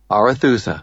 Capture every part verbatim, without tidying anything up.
Arethusa.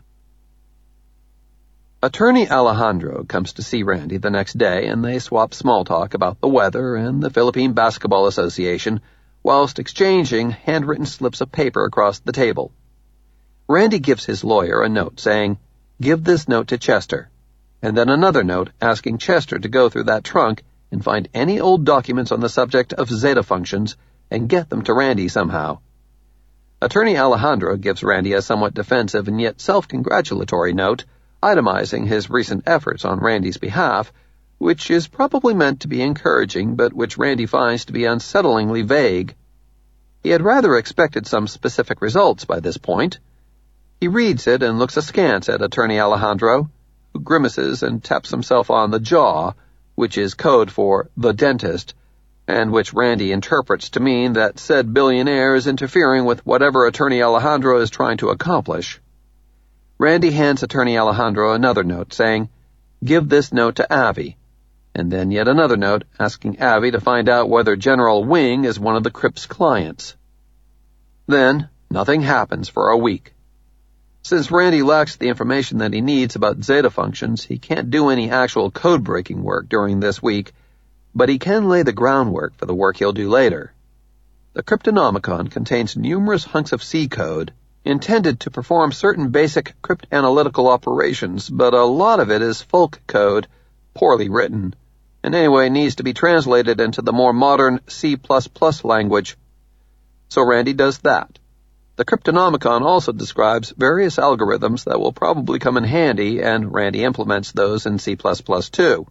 Attorney Alejandro comes to see Randy the next day, and they swap small talk about the weather and the Philippine Basketball Association whilst exchanging handwritten slips of paper across the table. Randy gives his lawyer a note saying, "Give this note to Chester," and then another note asking Chester to go through that trunk and find any old documents on the subject of zeta functions and get them to Randy somehow. Attorney Alejandro gives Randy a somewhat defensive and yet self-congratulatory note, itemizing his recent efforts on Randy's behalf, which is probably meant to be encouraging, but which Randy finds to be unsettlingly vague. He had rather expected some specific results by this point. He reads it and looks askance at Attorney Alejandro, who grimaces and taps himself on the jaw, which is code for the dentist, and which Randy interprets to mean that said billionaire is interfering with whatever Attorney Alejandro is trying to accomplish. Randy hands Attorney Alejandro another note saying, "Give this note to Avi," and then yet another note asking Avi to find out whether General Wing is one of the Crips' clients. Then, nothing happens for a week. Since Randy lacks the information that he needs about zeta functions, he can't do any actual code-breaking work during this week, but he can lay the groundwork for the work he'll do later. The Cryptonomicon contains numerous hunks of C code intended to perform certain basic cryptanalytical operations, but a lot of it is folk code, poorly written, and anyway needs to be translated into the more modern C plus plus language. So Randy does that. The Cryptonomicon also describes various algorithms that will probably come in handy, and Randy implements those in C plus plus too.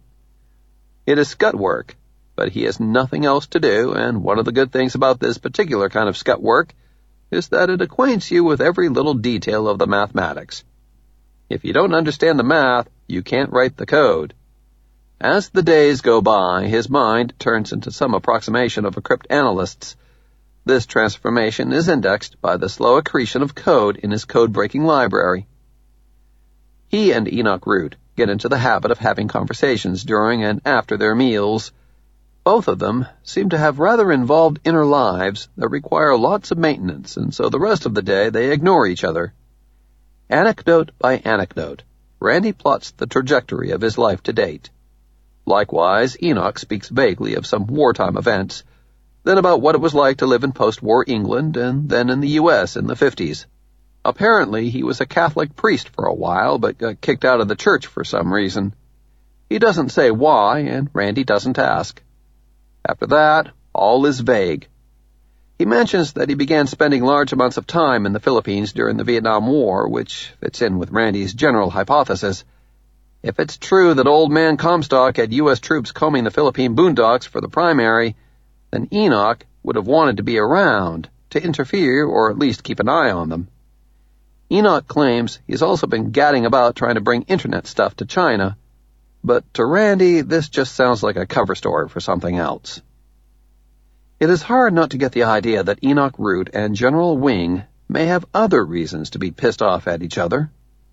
It is scut work, but he has nothing else to do, and one of the good things about this particular kind of scut work is that it acquaints you with every little detail of the mathematics. If you don't understand the math, you can't write the code. As the days go by, his mind turns into some approximation of a cryptanalyst's. This transformation is indexed by the slow accretion of code in his code-breaking library. He and Enoch Root get into the habit of having conversations during and after their meals. Both of them seem to have rather involved inner lives that require lots of maintenance, and so the rest of the day they ignore each other. Anecdote by anecdote, Randy plots the trajectory of his life to date. Likewise, Enoch speaks vaguely of some wartime events, then about what it was like to live in post-war England, and then in the U S in the fifties. Apparently, he was a Catholic priest for a while, but got kicked out of the church for some reason. He doesn't say why, and Randy doesn't ask. After that, all is vague. He mentions that he began spending large amounts of time in the Philippines during the Vietnam War, which fits in with Randy's general hypothesis. If it's true that old man Comstock had U S troops combing the Philippine boondocks for the primary, then Enoch would have wanted to be around to interfere or at least keep an eye on them. Enoch claims he's also been gadding about trying to bring internet stuff to China, but to Randy, this just sounds like a cover story for something else. It is hard not to get the idea that Enoch Root and General Wing may have other reasons to be pissed off at each other.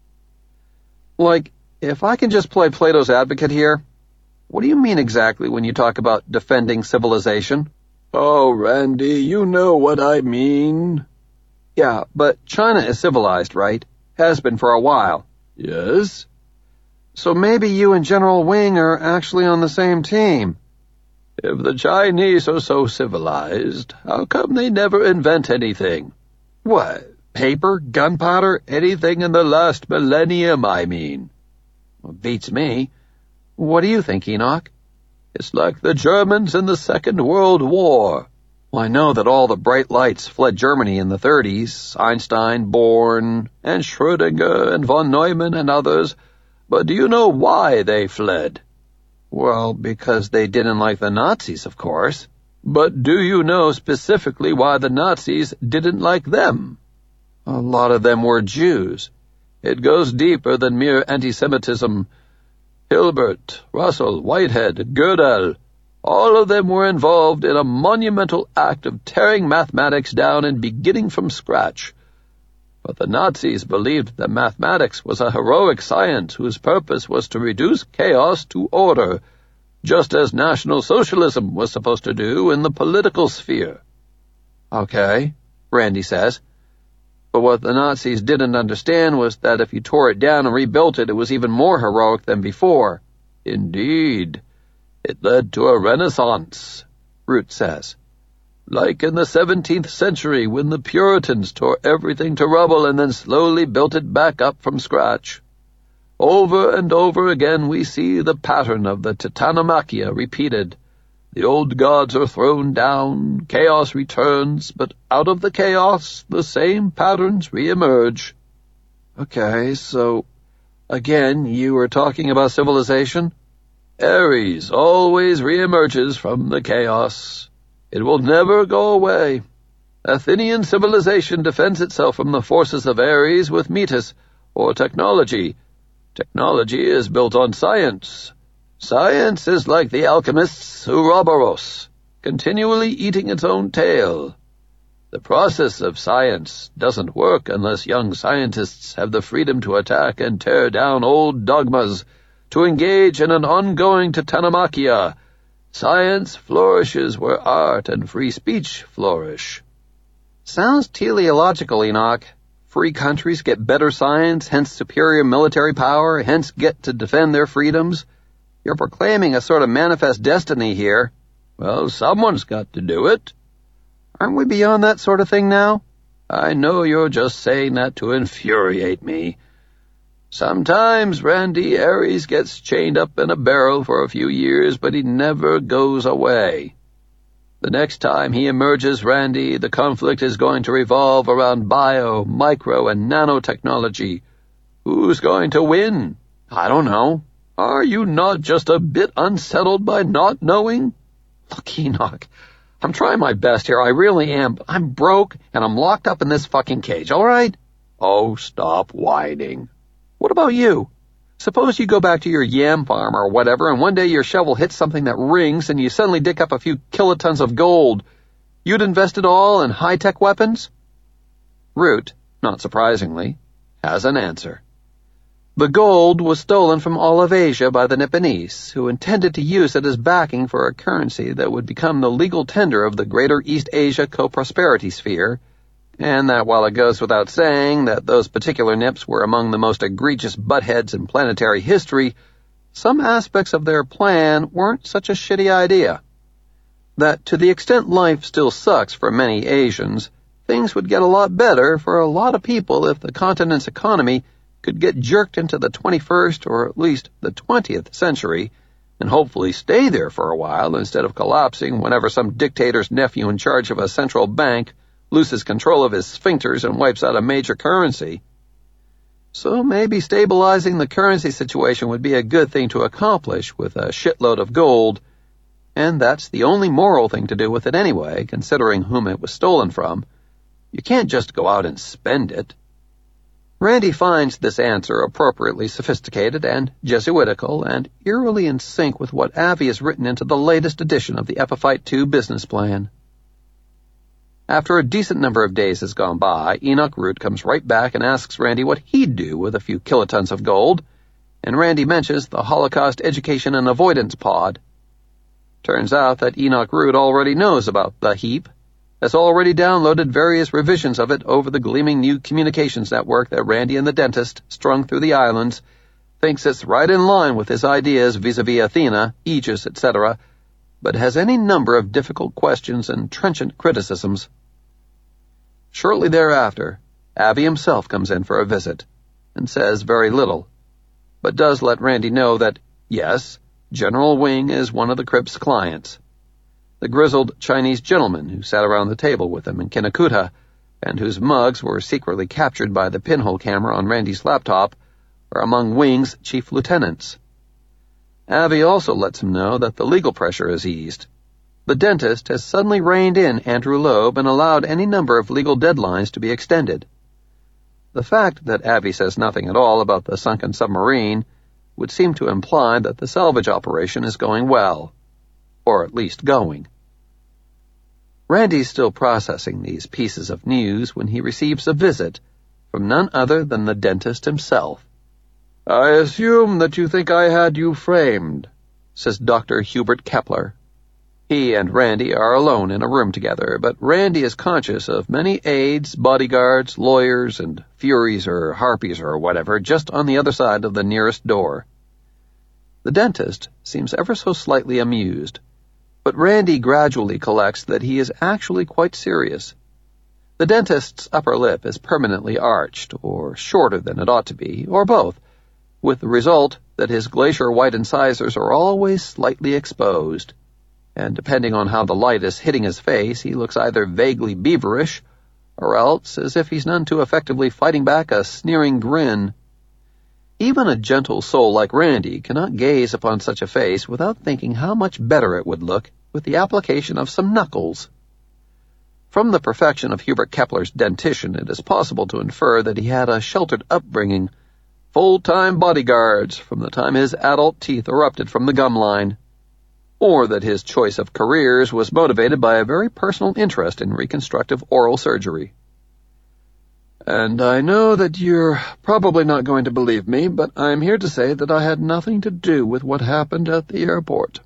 Like, if I can just play Plato's advocate here, what do you mean exactly when you talk about defending civilization? Oh, Randy, you know what I mean. Yeah, but China is civilized, right? Has been for a while. Yes. So maybe you and General Wing are actually on the same team. If the Chinese are so civilized, how come they never invent anything? What, paper, gunpowder, Anything in the last millennium, I mean. Well, beats me. What do you think, Enoch? It's like the Germans in the Second World War. Well, I know that all the bright lights fled Germany in the thirties, Einstein, Born, and Schrödinger, and von Neumann, and others, but do you know why they fled? Well, because they didn't like the Nazis, of course. But do you know specifically why the Nazis didn't like them? A lot of them were Jews. It goes deeper than mere anti-Semitism. Hilbert, Russell, Whitehead, Gödel, all of them were involved in a monumental act of tearing mathematics down and beginning from scratch. But the Nazis believed that mathematics was a heroic science whose purpose was to reduce chaos to order, just as National Socialism was supposed to do in the political sphere. Okay, Randy says. But what the Nazis didn't understand was that if you tore it down and rebuilt it, it was even more heroic than before. Indeed, it led to a renaissance, Root says. Like in the seventeenth century when the Puritans tore everything to rubble and then slowly built it back up from scratch. Over and over again we see the pattern of the Titanomachia repeated. The old gods are thrown down, chaos returns, but out of the chaos the same patterns reemerge. Okay, so, again, you were talking about civilization? Ares always reemerges from the chaos. It will never go away. Athenian civilization defends itself from the forces of Ares with Metis, or technology. Technology is built on science. Science is like the alchemist's Ouroboros, continually eating its own tail. The process of science doesn't work unless young scientists have the freedom to attack and tear down old dogmas, to engage in an ongoing Titanomachia. Science flourishes where art and free speech flourish. Sounds teleological, Enoch. Free countries get better science, hence superior military power, hence get to defend their freedoms. You're proclaiming a sort of manifest destiny here. Well, someone's got to do it. Aren't we beyond that sort of thing now? I know you're just saying that to infuriate me. Sometimes, Randy, Ares gets chained up in a barrel for a few years, but he never goes away. The next time he emerges, Randy, the conflict is going to revolve around bio, micro, and nanotechnology. Who's going to win? I don't know. Are you not just a bit unsettled by not knowing? Look, Enoch, I'm trying my best here, I really am, but I'm broke, and I'm locked up in this fucking cage, all right? Oh, stop whining. What about you? Suppose you go back to your yam farm or whatever, and one day your shovel hits something that rings, and you suddenly dig up a few kilotons of gold. You'd invest it all in high-tech weapons? Root, not surprisingly, has an answer. The gold was stolen from all of Asia by the Nipponese, who intended to use it as backing for a currency that would become the legal tender of the Greater East Asia Co-Prosperity Sphere, and that while it goes without saying that those particular Nips were among the most egregious buttheads in planetary history, some aspects of their plan weren't such a shitty idea. That to the extent life still sucks for many Asians, things would get a lot better for a lot of people if the continent's economy could get jerked into the twenty-first or at least the twentieth century, and hopefully stay there for a while instead of collapsing whenever some dictator's nephew in charge of a central bank loses control of his sphincters and wipes out a major currency. So maybe stabilizing the currency situation would be a good thing to accomplish with a shitload of gold, and that's the only moral thing to do with it anyway, considering whom it was stolen from. You can't just go out and spend it. Randy finds this answer appropriately sophisticated and Jesuitical and eerily in sync with what Avi has written into the latest edition of the Epiphyte two business plan. After a decent number of days has gone by, Enoch Root comes right back and asks Randy what he'd do with a few kilotons of gold, and Randy mentions the Holocaust Education and Avoidance Pod. Turns out that Enoch Root already knows about the heap, has already downloaded various revisions of it over the gleaming new communications network that Randy and the dentist strung through the islands, thinks it's right in line with his ideas vis-a-vis Athena, Aegis, et cetera, but has any number of difficult questions and trenchant criticisms. Shortly thereafter, Avi himself comes in for a visit, and says very little, but does let Randy know that, yes, General Wing is one of the Crips' clients. The grizzled Chinese gentleman who sat around the table with him in Kinnakuta, and whose mugs were secretly captured by the pinhole camera on Randy's laptop, are among Wing's chief lieutenants. Avi also lets him know that the legal pressure has eased. The dentist has suddenly reined in Andrew Loeb and allowed any number of legal deadlines to be extended. The fact that Avi says nothing at all about the sunken submarine would seem to imply that the salvage operation is going well, or at least going. Randy's still processing these pieces of news when he receives a visit from none other than the dentist himself. "I assume that you think I had you framed," says Doctor Hubert Kepler. He and Randy are alone in a room together, but Randy is conscious of many aides, bodyguards, lawyers, and furies or harpies or whatever just on the other side of the nearest door. The dentist seems ever so slightly amused, but Randy gradually collects that he is actually quite serious. The dentist's upper lip is permanently arched, or shorter than it ought to be, or both, with the result that his glacier-white incisors are always slightly exposed, and depending on how the light is hitting his face, he looks either vaguely beaverish, or else as if he's none too effectively fighting back a sneering grin. Even a gentle soul like Randy cannot gaze upon such a face without thinking how much better it would look with the application of some knuckles. From the perfection of Hubert Kepler's dentition, it is possible to infer that he had a sheltered upbringing, full-time bodyguards from the time his adult teeth erupted from the gum line, or that his choice of careers was motivated by a very personal interest in reconstructive oral surgery. And I know that you're probably not going to believe me, but I'm here to say that I had nothing to do with what happened at the airport.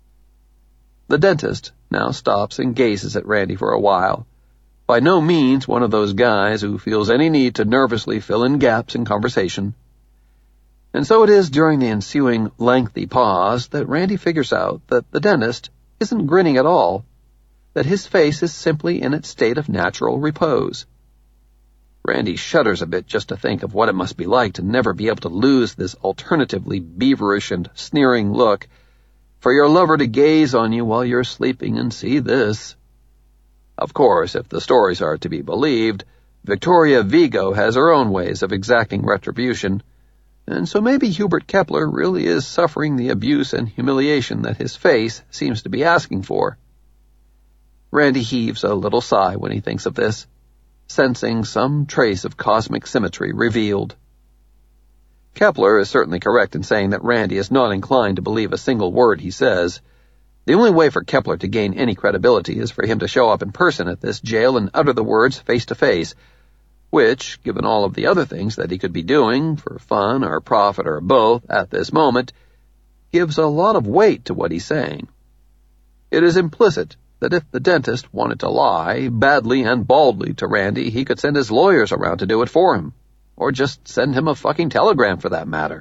The dentist now stops and gazes at Randy for a while, by no means one of those guys who feels any need to nervously fill in gaps in conversation. And so it is during the ensuing lengthy pause that Randy figures out that the dentist isn't grinning at all, that his face is simply in its state of natural repose. Randy shudders a bit just to think of what it must be like to never be able to lose this alternatively beaverish and sneering look, for your lover to gaze on you while you're sleeping and see this. Of course, if the stories are to be believed, Victoria Vigo has her own ways of exacting retribution, and so maybe Hubert Kepler really is suffering the abuse and humiliation that his face seems to be asking for. Randy heaves a little sigh when he thinks of this, sensing some trace of cosmic symmetry revealed. Kepler is certainly correct in saying that Randy is not inclined to believe a single word he says. The only way for Kepler to gain any credibility is for him to show up in person at this jail and utter the words face to face, which, given all of the other things that he could be doing, for fun or profit or both, at this moment, gives a lot of weight to what he's saying. It is implicit that if the dentist wanted to lie, badly and baldly, to Randy, he could send his lawyers around to do it for him, or just send him a fucking telegram for that matter.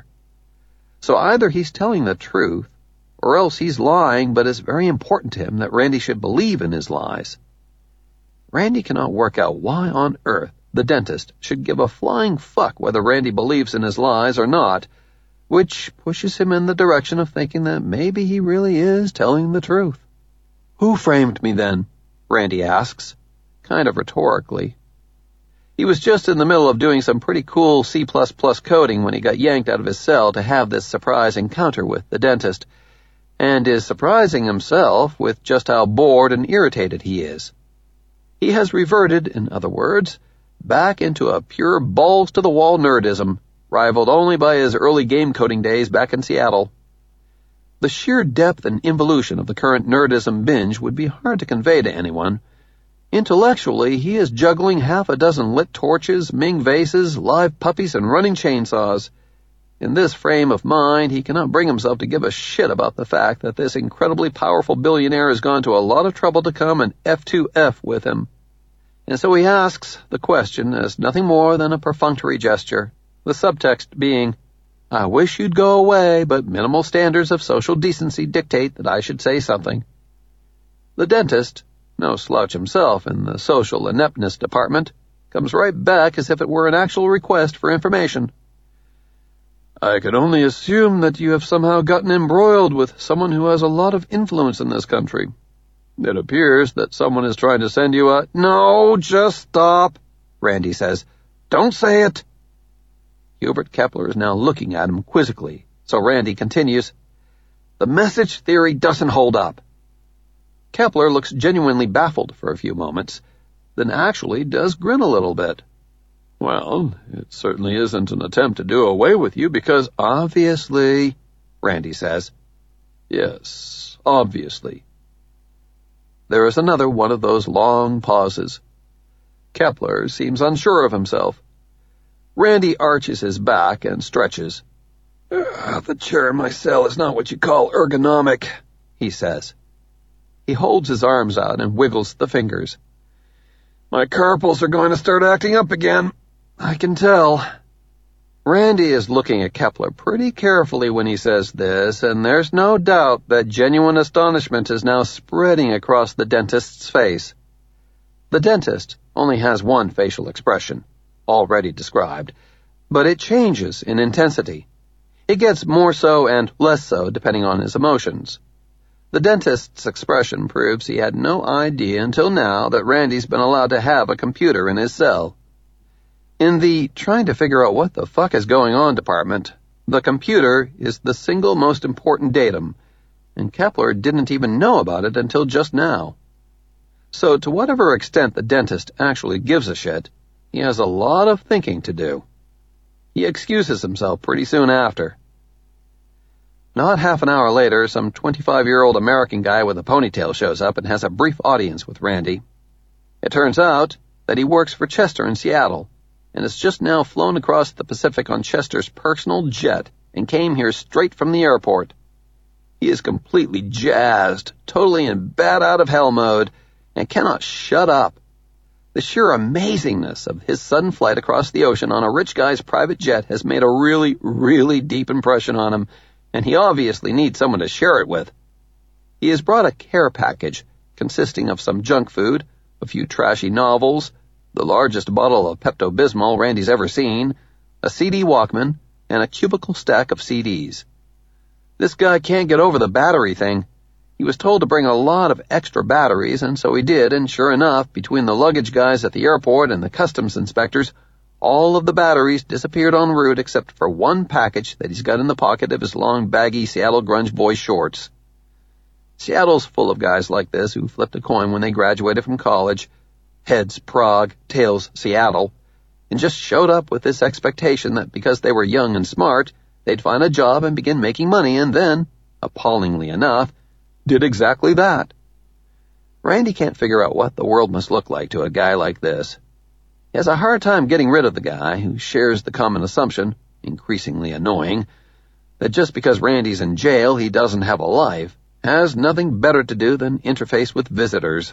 So either he's telling the truth, or else he's lying, but it's very important to him that Randy should believe in his lies. Randy cannot work out why on earth the dentist should give a flying fuck whether Randy believes in his lies or not, which pushes him in the direction of thinking that maybe he really is telling the truth. "Who framed me then?" Randy asks, kind of rhetorically. He was just in the middle of doing some pretty cool C plus plus coding when he got yanked out of his cell to have this surprise encounter with the dentist, and is surprising himself with just how bored and irritated he is. He has reverted, in other words, back into a pure balls-to-the-wall nerdism, rivaled only by his early game coding days back in Seattle. The sheer depth and involution of the current nerdism binge would be hard to convey to anyone. Intellectually, he is juggling half a dozen lit torches, Ming vases, live puppies, and running chainsaws. In this frame of mind, he cannot bring himself to give a shit about the fact that this incredibly powerful billionaire has gone to a lot of trouble to come and F two F with him. And so he asks the question as nothing more than a perfunctory gesture, the subtext being, "I wish you'd go away, but minimal standards of social decency dictate that I should say something." The dentist, no slouch himself in the social ineptness department, comes right back as if it were an actual request for information. "I could only assume that you have somehow gotten embroiled with someone who has a lot of influence in this country. It appears that someone is trying to send you a—" "No, just stop," Randy says. "Don't say it." Hubert Kepler is now looking at him quizzically, so Randy continues, "The message theory doesn't hold up." Kepler looks genuinely baffled for a few moments, then actually does grin a little bit. "Well, it certainly isn't an attempt to do away with you because—" "Obviously," Randy says. "Yes, obviously." There is another one of those long pauses. Kepler seems unsure of himself. Randy arches his back and stretches. "The chair in my cell is not what you call ergonomic," he says. He holds his arms out and wiggles the fingers. My carpals are going to start acting up again. I can tell. Randy is looking at Kepler pretty carefully when he says this, and there's no doubt that genuine astonishment is now spreading across the dentist's face. The dentist only has one facial expression, already described, but it changes in intensity. It gets more so and less so depending on his emotions. The dentist's expression proves he had no idea until now that Randy's been allowed to have a computer in his cell. In the trying to figure out what the fuck is going on department, the computer is the single most important datum, and Kepler didn't even know about it until just now. So to whatever extent the dentist actually gives a shit, he has a lot of thinking to do. He excuses himself pretty soon after. Not half an hour later, some twenty-five-year-old American guy with a ponytail shows up and has a brief audience with Randy. It turns out that he works for Chester in Seattle, and has just now flown across the Pacific on Chester's personal jet and came here straight from the airport. He is completely jazzed, totally in bat-out-of-hell mode, and cannot shut up. The sheer amazingness of his sudden flight across the ocean on a rich guy's private jet has made a really, really deep impression on him, and he obviously needs someone to share it with. He has brought a care package consisting of some junk food, a few trashy novels, the largest bottle of Pepto-Bismol Randy's ever seen, a C D Walkman, and a cubicle stack of C Ds. This guy can't get over the battery thing. He was told to bring a lot of extra batteries, and so he did, and sure enough, between the luggage guys at the airport and the customs inspectors, all of the batteries disappeared en route except for one package that he's got in the pocket of his long, baggy Seattle grunge boy shorts. Seattle's full of guys like this who flipped a coin when they graduated from college, heads Prague, tails Seattle, and just showed up with this expectation that because they were young and smart, they'd find a job and begin making money, and then, appallingly enough, did exactly that. Randy can't figure out what the world must look like to a guy like this. He has a hard time getting rid of the guy who shares the common assumption, increasingly annoying, that just because Randy's in jail he doesn't have a life, has nothing better to do than interface with visitors.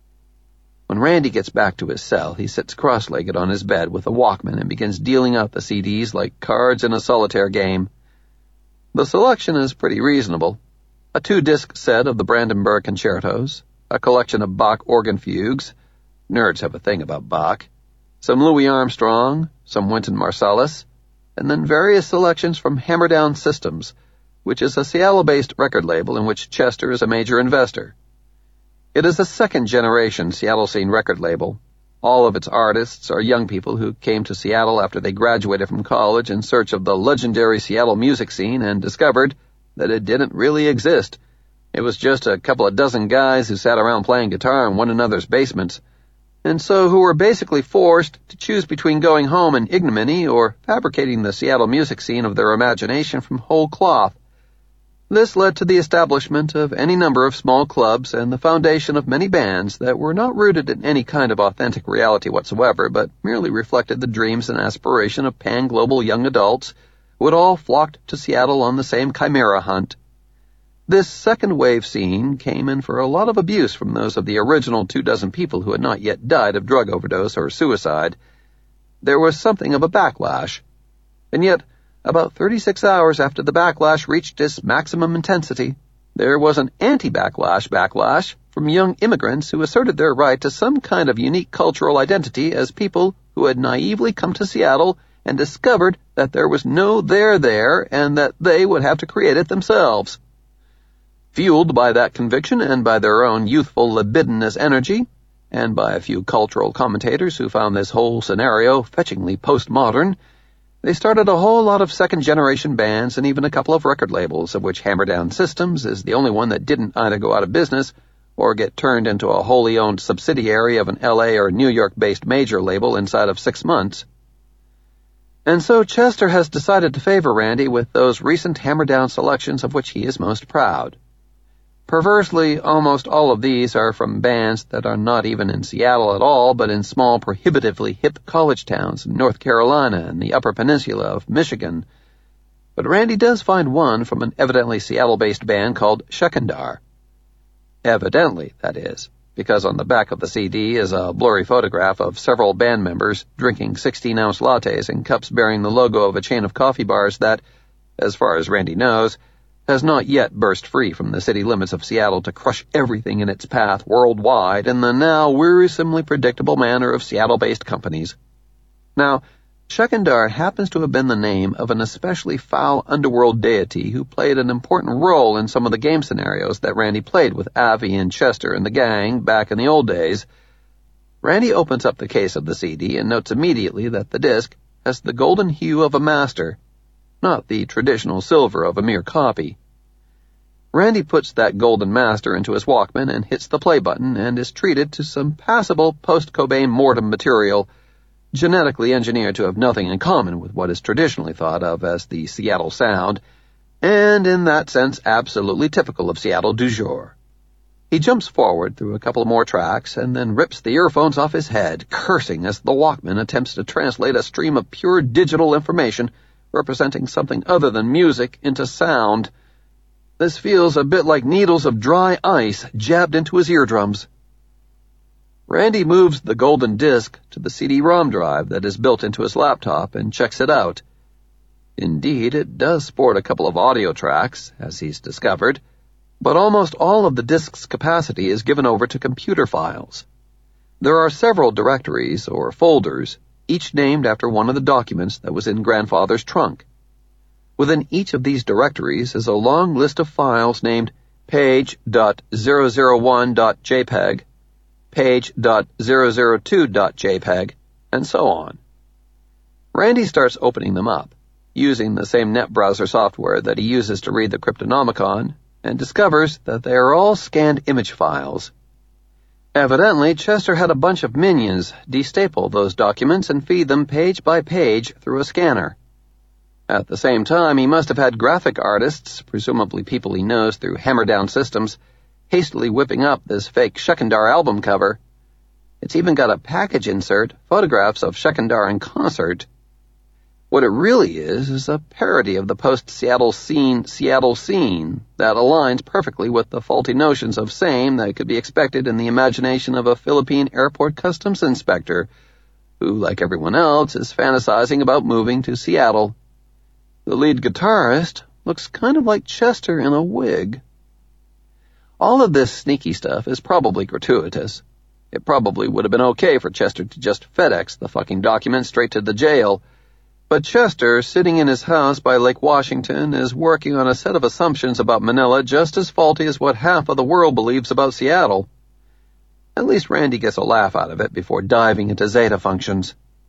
When Randy gets back to his cell, he sits cross-legged on his bed with a Walkman and begins dealing out the C Ds like cards in a solitaire game. The selection is pretty reasonable. A two-disc set of the Brandenburg Concertos, a collection of Bach organ fugues — nerds have a thing about Bach — some Louis Armstrong, some Wynton Marsalis, and then various selections from Hammerdown Systems, which is a Seattle-based record label in which Chester is a major investor. It is a second-generation Seattle scene record label. All of its artists are young people who came to Seattle after they graduated from college in search of the legendary Seattle music scene and discovered that it didn't really exist. It was just a couple of dozen guys who sat around playing guitar in one another's basements, and so who were basically forced to choose between going home in ignominy or fabricating the Seattle music scene of their imagination from whole cloth. This led to the establishment of any number of small clubs and the foundation of many bands that were not rooted in any kind of authentic reality whatsoever, but merely reflected the dreams and aspiration of pan-global young adults who had all flocked to Seattle on the same chimera hunt. This second-wave scene came in for a lot of abuse from those of the original two dozen people who had not yet died of drug overdose or suicide. There was something of a backlash. And yet, about thirty-six hours after the backlash reached its maximum intensity, there was an anti-backlash backlash from young immigrants who asserted their right to some kind of unique cultural identity as people who had naively come to Seattle and discovered that there was no there there and that they would have to create it themselves. Fueled by that conviction and by their own youthful libidinous energy, and by a few cultural commentators who found this whole scenario fetchingly postmodern, they started a whole lot of second-generation bands and even a couple of record labels, of which Hammerdown Systems is the only one that didn't either go out of business or get turned into a wholly owned subsidiary of an L A or New York-based major label inside of six months. And so Chester has decided to favor Randy with those recent Hammerdown selections of which he is most proud. Perversely, almost all of these are from bands that are not even in Seattle at all, but in small, prohibitively hip college towns in North Carolina and the Upper Peninsula of Michigan. But Randy does find one from an evidently Seattle-based band called Shekindar. Evidently, that is, because on the back of the C D is a blurry photograph of several band members drinking sixteen-ounce lattes in cups bearing the logo of a chain of coffee bars that, as far as Randy knows, has not yet burst free from the city limits of Seattle to crush everything in its path worldwide in the now wearisomely predictable manner of Seattle-based companies. Now, Shekindar happens to have been the name of an especially foul underworld deity who played an important role in some of the game scenarios that Randy played with Avi and Chester and the gang back in the old days. Randy opens up the case of the C D and notes immediately that the disc has the golden hue of a master, not the traditional silver of a mere copy. Randy puts that golden master into his Walkman and hits the play button and is treated to some passable post-Cobain mortem material, genetically engineered to have nothing in common with what is traditionally thought of as the Seattle sound, and in that sense absolutely typical of Seattle du jour. He jumps forward through a couple more tracks and then rips the earphones off his head, cursing as the Walkman attempts to translate a stream of pure digital information representing something other than music into sound. This feels a bit like needles of dry ice jabbed into his eardrums. Randy moves the golden disc to the C D ROM drive that is built into his laptop and checks it out. Indeed, it does sport a couple of audio tracks, as he's discovered, but almost all of the disc's capacity is given over to computer files. There are several directories, or folders, each named after one of the documents that was in Grandfather's trunk. Within each of these directories is a long list of files named page dot zero zero one dot j peg, page dot zero zero two dot j peg, and so on. Randy starts opening them up, using the same net browser software that he uses to read the Cryptonomicon, and discovers that they are all scanned image files. Evidently, Chester had a bunch of minions destaple those documents and feed them page by page through a scanner. At the same time, he must have had graphic artists, presumably people he knows through hammer-down systems, hastily whipping up this fake Shekindar album cover. It's even got a package insert, photographs of Shekindar in concert. What it really is is a parody of the post-Seattle scene Seattle scene that aligns perfectly with the faulty notions of same that could be expected in the imagination of a Philippine airport customs inspector, who, like everyone else, is fantasizing about moving to Seattle. The lead guitarist looks kind of like Chester in a wig. All of this sneaky stuff is probably gratuitous. It probably would have been okay for Chester to just FedEx the fucking document straight to the jail, but Chester, sitting in his house by Lake Washington, is working on a set of assumptions about Manila just as faulty as what half of the world believes about Seattle. At least Randy gets a laugh out of it before diving into zeta functions.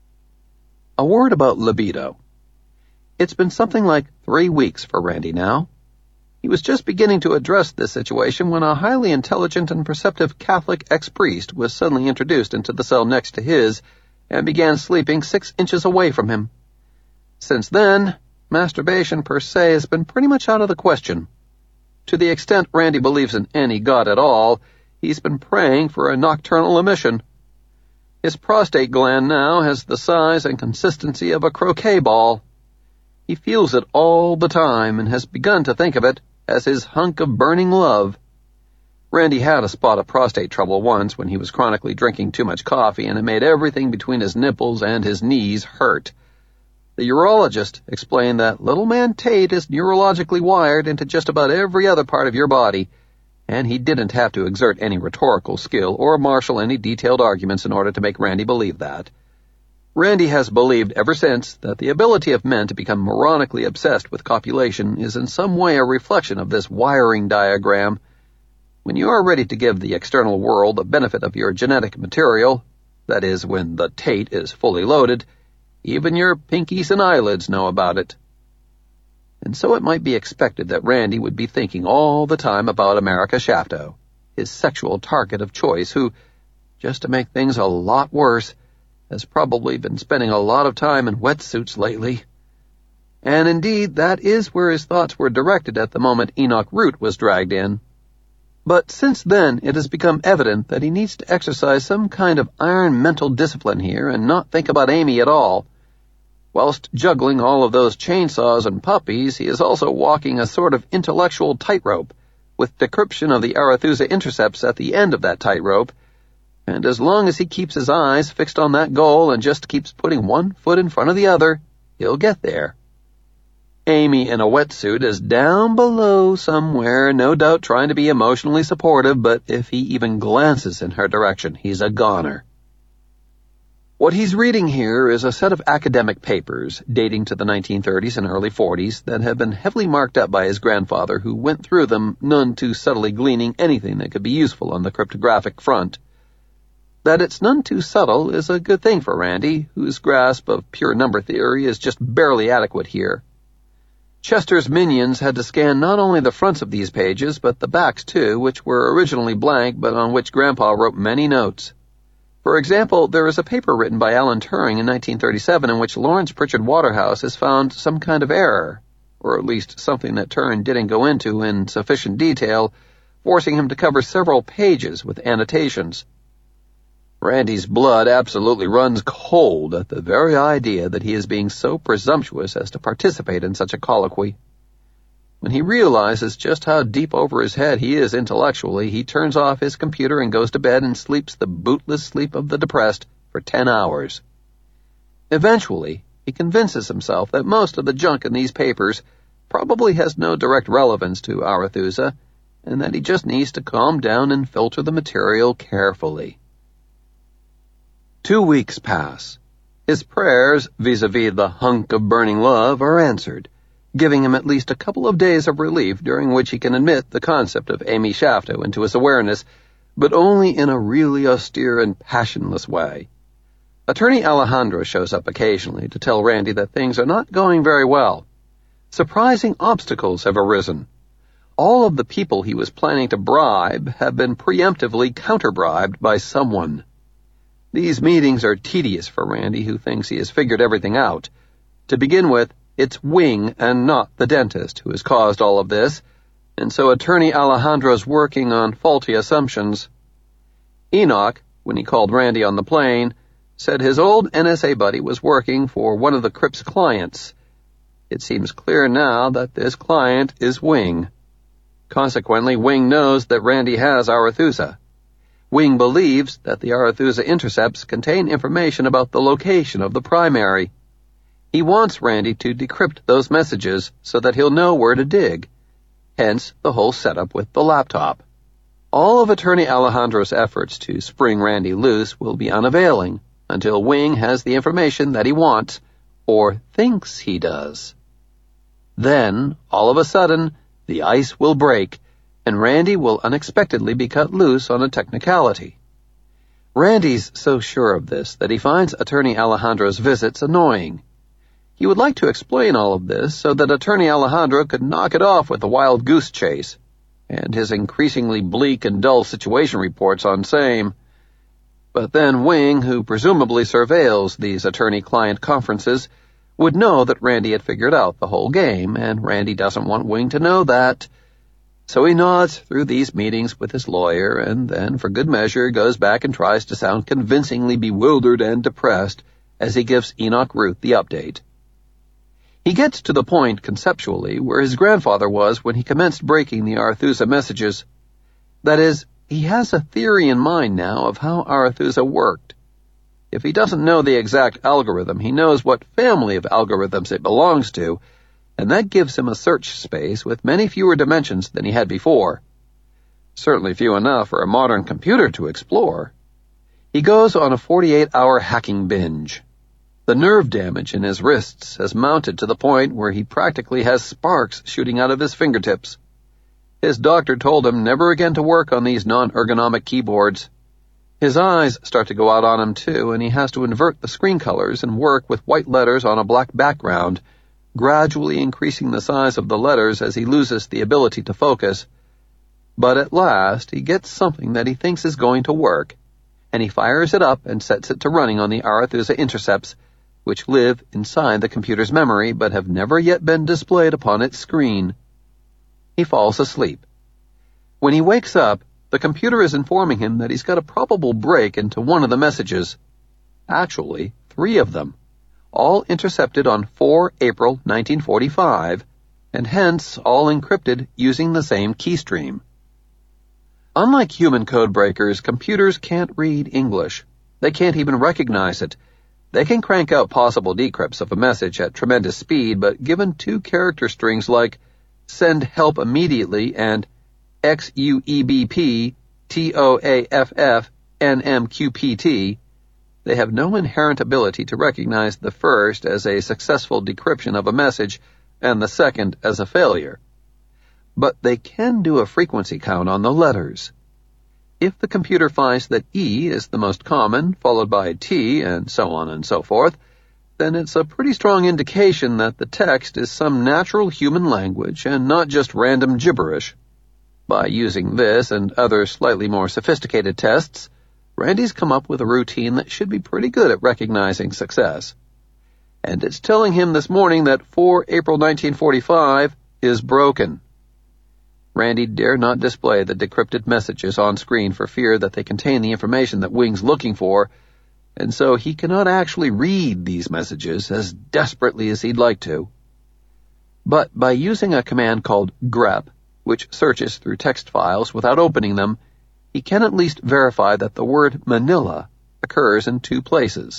A word about libido. It's been something like three weeks for Randy now. He was just beginning to address this situation when a highly intelligent and perceptive Catholic ex-priest was suddenly introduced into the cell next to his and began sleeping six inches away from him. Since then, masturbation per se has been pretty much out of the question. To the extent Randy believes in any god at all, he's been praying for a nocturnal emission. His prostate gland now has the size and consistency of a croquet ball. He feels it all the time and has begun to think of it as his hunk of burning love. Randy had a spot of prostate trouble once when he was chronically drinking too much coffee, and it made everything between his nipples and his knees hurt. The urologist explained that little man Tate is neurologically wired into just about every other part of your body, and he didn't have to exert any rhetorical skill or marshal any detailed arguments in order to make Randy believe that. Randy has believed ever since that the ability of men to become moronically obsessed with copulation is in some way a reflection of this wiring diagram. When you are ready to give the external world the benefit of your genetic material, that is, when the Tate is fully loaded, even your pinkies and eyelids know about it. And so it might be expected that Randy would be thinking all the time about America Shafto, his sexual target of choice, who, just to make things a lot worse, has probably been spending a lot of time in wetsuits lately. And indeed, that is where his thoughts were directed at the moment Enoch Root was dragged in. But since then, it has become evident that he needs to exercise some kind of iron mental discipline here and not think about Amy at all. Whilst juggling all of those chainsaws and puppies, he is also walking a sort of intellectual tightrope, with decryption of the Arethusa intercepts at the end of that tightrope, and as long as he keeps his eyes fixed on that goal and just keeps putting one foot in front of the other, he'll get there. Amy in a wetsuit is down below somewhere, no doubt trying to be emotionally supportive, but if he even glances in her direction, he's a goner. What he's reading here is a set of academic papers dating to the nineteen thirties and early forties that have been heavily marked up by his grandfather, who went through them none too subtly gleaning anything that could be useful on the cryptographic front. That it's none too subtle is a good thing for Randy, whose grasp of pure number theory is just barely adequate here. Chester's minions had to scan not only the fronts of these pages, but the backs too, which were originally blank but on which Grandpa wrote many notes. For example, there is a paper written by Alan Turing in nineteen thirty-seven in which Lawrence Pritchard Waterhouse has found some kind of error, or at least something that Turing didn't go into in sufficient detail, forcing him to cover several pages with annotations. Randy's blood absolutely runs cold at the very idea that he is being so presumptuous as to participate in such a colloquy. When he realizes just how deep over his head he is intellectually, he turns off his computer and goes to bed and sleeps the bootless sleep of the depressed for ten hours. Eventually, he convinces himself that most of the junk in these papers probably has no direct relevance to Arethusa, and that he just needs to calm down and filter the material carefully. Two weeks pass. His prayers vis-a-vis the hunk of burning love are answered, giving him at least a couple of days of relief during which he can admit the concept of Amy Shafto into his awareness, but only in a really austere and passionless way. Attorney Alejandro shows up occasionally to tell Randy that things are not going very well. Surprising obstacles have arisen. All of the people he was planning to bribe have been preemptively counter-bribed by someone. These meetings are tedious for Randy, who thinks he has figured everything out. To begin with, it's Wing and not the dentist who has caused all of this, and so Attorney Alejandro's working on faulty assumptions. Enoch, when he called Randy on the plane, said his old N S A buddy was working for one of the Crips' clients. It seems clear now that this client is Wing. Consequently, Wing knows that Randy has Arethusa. Wing believes that the Arethusa intercepts contain information about the location of the primary. He wants Randy to decrypt those messages so that he'll know where to dig, hence the whole setup with the laptop. All of Attorney Alejandro's efforts to spring Randy loose will be unavailing until Wing has the information that he wants, or thinks he does. Then, all of a sudden, the ice will break, and Randy will unexpectedly be cut loose on a technicality. Randy's so sure of this that he finds Attorney Alejandro's visits annoying. He would like to explain all of this so that Attorney Alejandro could knock it off with the wild goose chase, and his increasingly bleak and dull situation reports on same. But then Wing, who presumably surveils these attorney-client conferences, would know that Randy had figured out the whole game, and Randy doesn't want Wing to know that. So he nods through these meetings with his lawyer, and then, for good measure, goes back and tries to sound convincingly bewildered and depressed as he gives Enoch Ruth the update. He gets to the point, conceptually, where his grandfather was when he commenced breaking the Arethusa messages. That is, he has a theory in mind now of how Arethusa worked. If he doesn't know the exact algorithm, he knows what family of algorithms it belongs to, and that gives him a search space with many fewer dimensions than he had before. Certainly few enough for a modern computer to explore. He goes on a forty-eight hour hacking binge. The nerve damage in his wrists has mounted to the point where he practically has sparks shooting out of his fingertips. His doctor told him never again to work on these non-ergonomic keyboards. His eyes start to go out on him too, and he has to invert the screen colors and work with white letters on a black background, gradually increasing the size of the letters as he loses the ability to focus. But at last he gets something that he thinks is going to work, and he fires it up and sets it to running on the Arethusa intercepts, which live inside the computer's memory but have never yet been displayed upon its screen. He falls asleep. When he wakes up, the computer is informing him that he's got a probable break into one of the messages. Actually, three of them, all intercepted on the fourth of April nineteen forty-five, and hence all encrypted using the same keystream. Unlike human code breakers, computers can't read English. They can't even recognize it. They can crank out possible decrypts of a message at tremendous speed, but given two character strings like send help immediately and X U E B P T O A F F N M Q P T, they have no inherent ability to recognize the first as a successful decryption of a message and the second as a failure. But they can do a frequency count on the letters. If the computer finds that E is the most common, followed by T, and so on and so forth, then it's a pretty strong indication that the text is some natural human language and not just random gibberish. By using this and other slightly more sophisticated tests, Randy's come up with a routine that should be pretty good at recognizing success. And it's telling him this morning that four April nineteen forty-five is broken. Randy dare not display the decrypted messages on screen for fear that they contain the information that Wing's looking for, and so he cannot actually read these messages as desperately as he'd like to. But by using a command called grep, which searches through text files without opening them, he can at least verify that the word Manila occurs in two places.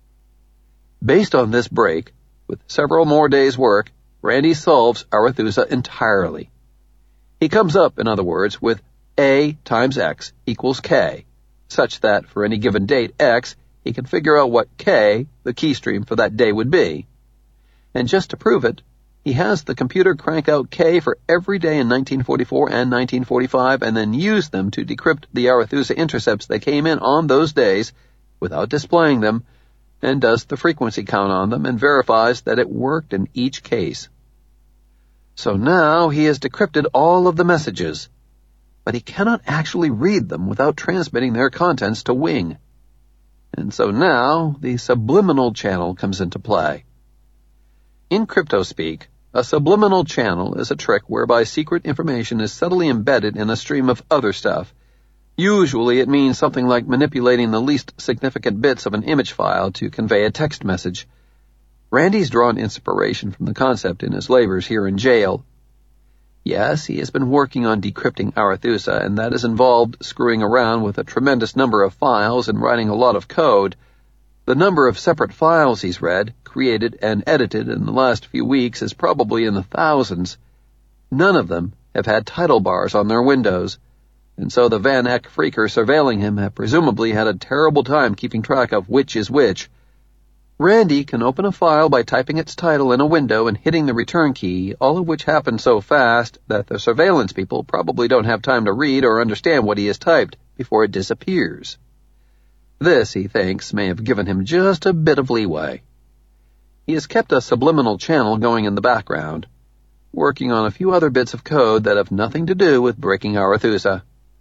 Based on this break, with several more days' work, Randy solves Arethusa entirely. He comes up, in other words, with A times X equals K, such that for any given date X, he can figure out what K, the key stream for that day, would be. And just to prove it, he has the computer crank out K for every day in nineteen forty-four and nineteen forty-five and then use them to decrypt the Arethusa intercepts that came in on those days without displaying them, and does the frequency count on them and verifies that it worked in each case. So now he has decrypted all of the messages, but he cannot actually read them without transmitting their contents to Wing. And so now the subliminal channel comes into play. In crypto-speak, a subliminal channel is a trick whereby secret information is subtly embedded in a stream of other stuff. Usually it means something like manipulating the least significant bits of an image file to convey a text message. Randy's drawn inspiration from the concept in his labors here in jail. Yes, he has been working on decrypting Arethusa, and that has involved screwing around with a tremendous number of files and writing a lot of code. The number of separate files he's read, created, and edited in the last few weeks is probably in the thousands. None of them have had title bars on their windows, and so the Van Eck freakers surveilling him have presumably had a terrible time keeping track of which is which. Randy can open a file by typing its title in a window and hitting the return key, all of which happen so fast that the surveillance people probably don't have time to read or understand what he has typed before it disappears. This, he thinks, may have given him just a bit of leeway. He has kept a subliminal channel going in the background, working on a few other bits of code that have nothing to do with breaking Arethusa.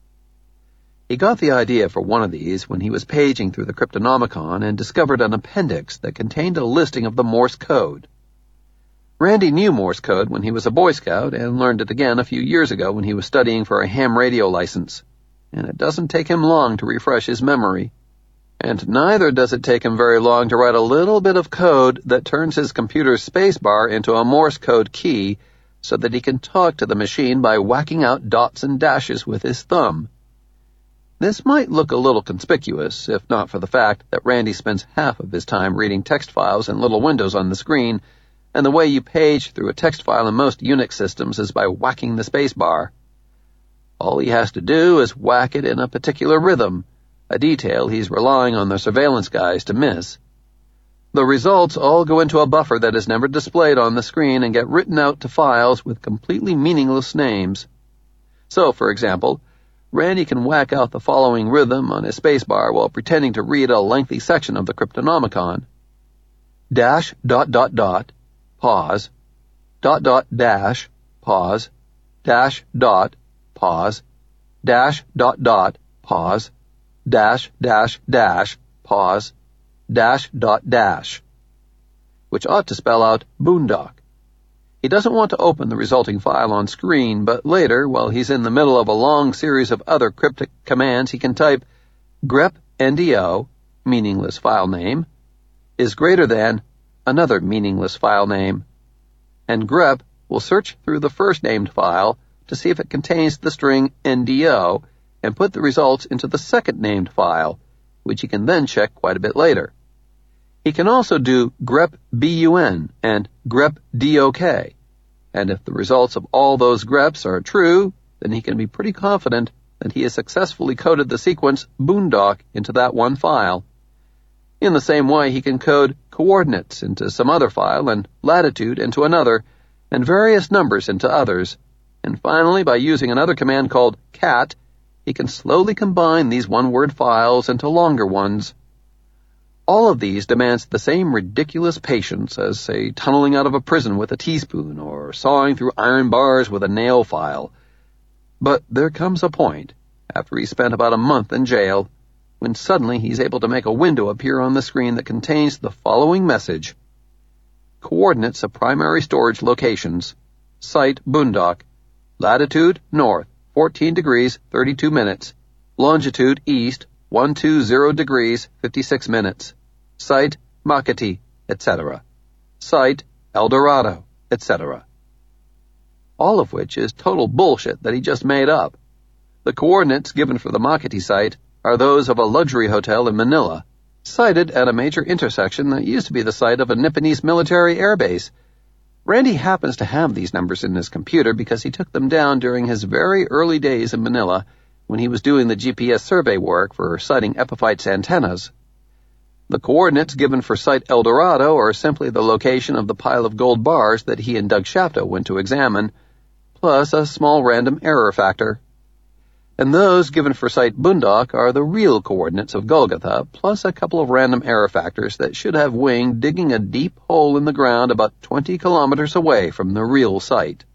He got the idea for one of these when he was paging through the Cryptonomicon and discovered an appendix that contained a listing of the Morse code. Randy knew Morse code when he was a Boy Scout and learned it again a few years ago when he was studying for a ham radio license, and it doesn't take him long to refresh his memory. And neither does it take him very long to write a little bit of code that turns his computer's spacebar into a Morse code key so that he can talk to the machine by whacking out dots and dashes with his thumb. This might look a little conspicuous, if not for the fact that Randy spends half of his time reading text files in little windows on the screen, and the way you page through a text file in most Unix systems is by whacking the spacebar. All he has to do is whack it in a particular rhythm, a detail he's relying on the surveillance guys to miss. The results all go into a buffer that is never displayed on the screen and get written out to files with completely meaningless names. So, for example, Randy can whack out the following rhythm on his spacebar while pretending to read a lengthy section of the Cryptonomicon. Dash, dot, dot, dot, pause, dot, dot, dash, pause, dash, dot, pause, dash, dot, dot, pause, dash, dash, dash, pause, dash, dot, dash, which ought to spell out boondock. He doesn't want to open the resulting file on screen, but later, while he's in the middle of a long series of other cryptic commands, he can type grep ndo, meaningless file name, is greater than another meaningless file name, and grep will search through the first named file to see if it contains the string ndo and put the results into the second-named file, which he can then check quite a bit later. He can also do grep-bun and grep-dok, and if the results of all those greps are true, then he can be pretty confident that he has successfully coded the sequence boondock into that one file. In the same way, he can code coordinates into some other file and latitude into another, and various numbers into others. And finally, by using another command called cat, he can slowly combine these one-word files into longer ones. All of these demands the same ridiculous patience as, say, tunneling out of a prison with a teaspoon or sawing through iron bars with a nail file. But there comes a point, after he spent about a month in jail, when suddenly he's able to make a window appear on the screen that contains the following message. Coordinates of primary storage locations. Site boondock. Latitude north, fourteen degrees, thirty-two minutes. Longitude east, one two zero degrees, fifty-six minutes. Site Makati, et cetera. Site El Dorado, et cetera. All of which is total bullshit that he just made up. The coordinates given for the Makati site are those of a luxury hotel in Manila, sited at a major intersection that used to be the site of a Nipponese military airbase. Randy happens to have these numbers in his computer because he took them down during his very early days in Manila when he was doing the G P S survey work for sighting Epiphyte's antennas. The coordinates given for Site El Dorado are simply the location of the pile of gold bars that he and Doug Shapto went to examine, plus a small random error factor. And those given for Site Boondock are the real coordinates of Golgotha, plus a couple of random error factors that should have Wing digging a deep hole in the ground about twenty kilometers away from the real site.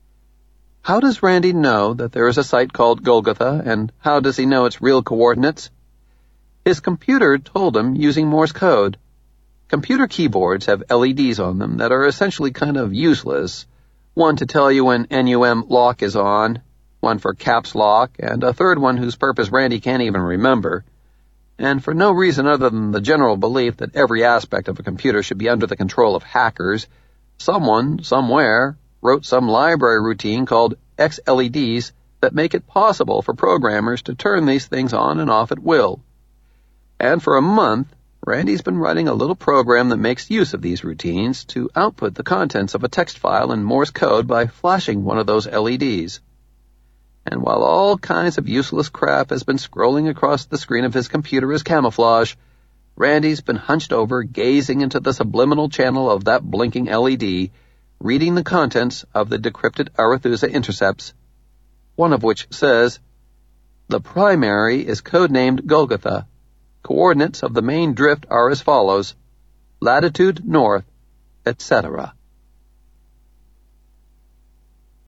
How does Randy know that there is a site called Golgotha, and how does he know its real coordinates? His computer told him using Morse code. Computer keyboards have L E Ds on them that are essentially kind of useless. One to tell you when N U M lock is on, one for caps lock, and a third one whose purpose Randy can't even remember. And for no reason other than the general belief that every aspect of a computer should be under the control of hackers, someone, somewhere, wrote some library routine called X L E Ds that make it possible for programmers to turn these things on and off at will. And for a month, Randy's been writing a little program that makes use of these routines to output the contents of a text file in Morse code by flashing one of those L E Ds. And while all kinds of useless crap has been scrolling across the screen of his computer as camouflage, Randy's been hunched over, gazing into the subliminal channel of that blinking L E D, reading the contents of the decrypted Arethusa intercepts, one of which says, "The primary is codenamed Golgotha. Coordinates of the main drift are as follows: latitude north, et cetera"